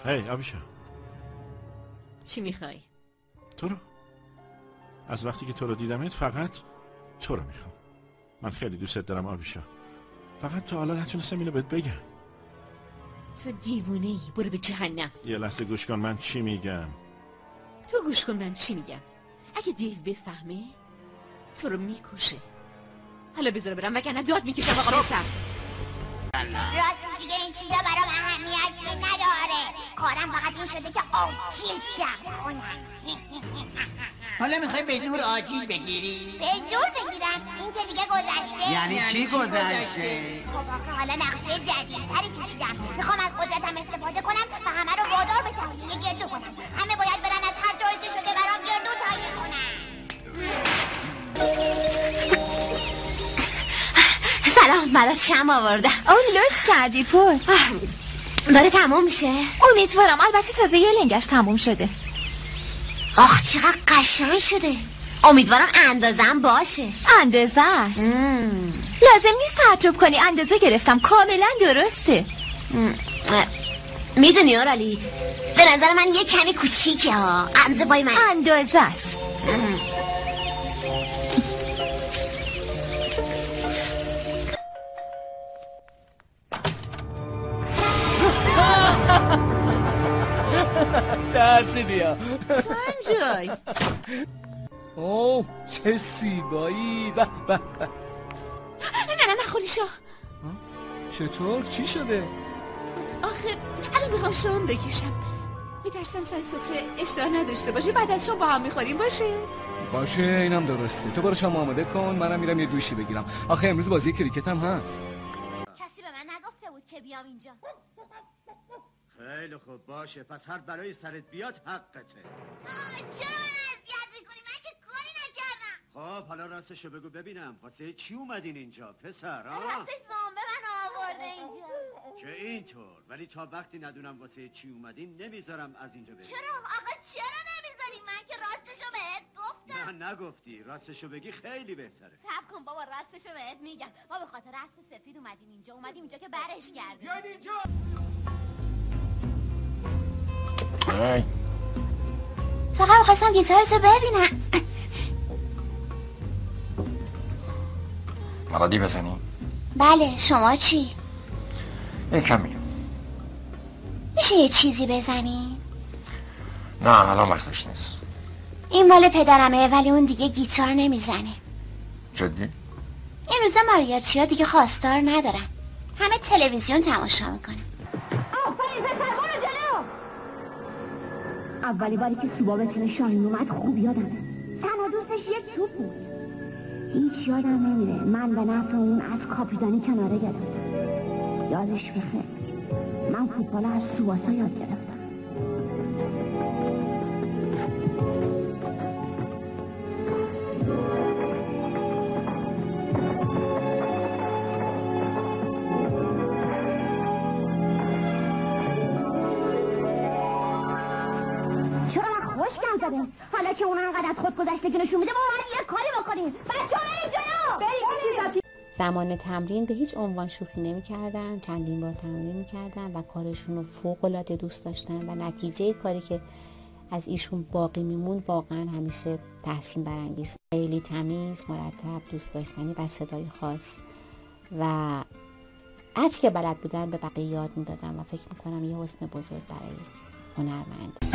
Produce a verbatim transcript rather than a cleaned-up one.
هی آبیشا، چی میخوای؟ تو رو. از وقتی که تو رو دیدمت فقط تو رو میخوام. من خیلی دوست دارم آبیشا، فقط تا حالا نتونستم اینو بهت بگم. تو دیوونه ای، برو به جهنم. یه لحظه گوش کن من چی میگم. تو گوش کن من چی میگم. اگه دیو بفهمه تو رو میکشه. حالا بذار برم وگرنه داد میکشم آقا پسر. راستش دیگه این چیزا برام اهمیتی نداره. کارم فقط این شده که آجیل جمع کنم. حالا میخوای به زور آجیل بگیری؟ به زور بگیرم؟ این که دیگه گذشته. یعنی چی گذشته؟ خب آخه حالا نقشه جدیدتری کشیدم. میخوام از قدرتم استفاده کنم و همه رو وادار به تهیه گردو کنم. همه باید برن از هر جایی که شده برام گردو تهیه کنم. سلام، برات شمع آوردم. اون لطف کردی پول. داره تموم میشه؟ امیدوارم. البته تازه یه لنگش تموم شده. آخ چقدر قشنگ شده. امیدوارم اندازم باشه. اندازه است. لازم نیست تعجب کنی، اندازه گرفتم، کاملا درسته. میدونی اورالی به نظر من یه کمی کوچیکه ها. اندازه پای من اندازه است. ترسیدی ها سنجای. اوه چه سیبایی. به به به. نه نه نه خالیشا. چطور؟ چی شده؟ آخه الان میخوام شام بکشم. میترسم سر سفره اشتها نداشته باشه. بعد از شام با هم میخوریم. باشه باشه اینم درسته. تو برو شام آماده کن، منم میرم یه دوشی بگیرم. آخه امروز بازی کریکت هم هست. کسی به من نگفته بود که بیام اینجا. خیلی خوب باشه، پس هر بلایی سرت بیاد حقته. چرا من اذیت میکنی؟ من که کاری نکردم. خب حالا راستشو بگو ببینم، واسه چی اومدین اینجا پسر؟ ها؟ راستش زامبه من آورده اینجا. که اینطور، ولی تا وقتی ندونم واسه چی اومدین نمیذارم از اینجا بریم. چرا آقا چرا نمیذاری؟ من که راستشو بهت گفتم. نه نگفتی، راستشو بگی خیلی بهتره. صبر کن بابا، راستشو بهت میگم. ما به خاطر عطر سفید اومدیم اینجا. اومدیم اینجا که برش کردیم. بیاین اینجا. ای فقط می‌خواستم گیتارتو ببینم. مرادی بزنی؟ بله، شما چی؟ یه کمی. میشه یه چیزی بزنی؟ نه الان وقتش نیست. این مال پدرمه ولی اون دیگه گیتار نمیزنه. جدی؟ این روزا ماریاچیا دیگه خواستار ندارن. همه تلویزیون تماشا میکنن. آفرین پسر، برو جلو. اولی باری که سوبا به تیم شاهین اومد خوب یادمه. تنها دوستش یک توپ بود. هیچ یادم نمیره من به نفع اون از کاپیتانی کناره گرفتم. یادش بخیر. من فوتبال از سوباسا یاد گرفتم. حالا که اون انقدر از خود گذشتگی نشون میده با من یه کاری بکنیم. بچه‌ها بریم جلو. بریم. زمان تمرین به هیچ عنوان شوخی نمی‌کردن. چندین بار تمرین می‌کردن و کارشون رو فوق‌العاده دوست داشتن و نتیجه کاری که از ایشون باقی میمون واقعا همیشه تحسین برانگیز. خیلی تمیز، مرتب، دوست داشتنی و صدای خاص و هرچی که بلد بودن به بقیه یاد میدادن و فکر می‌کنم یه حسن بزرگ برای هنرمند.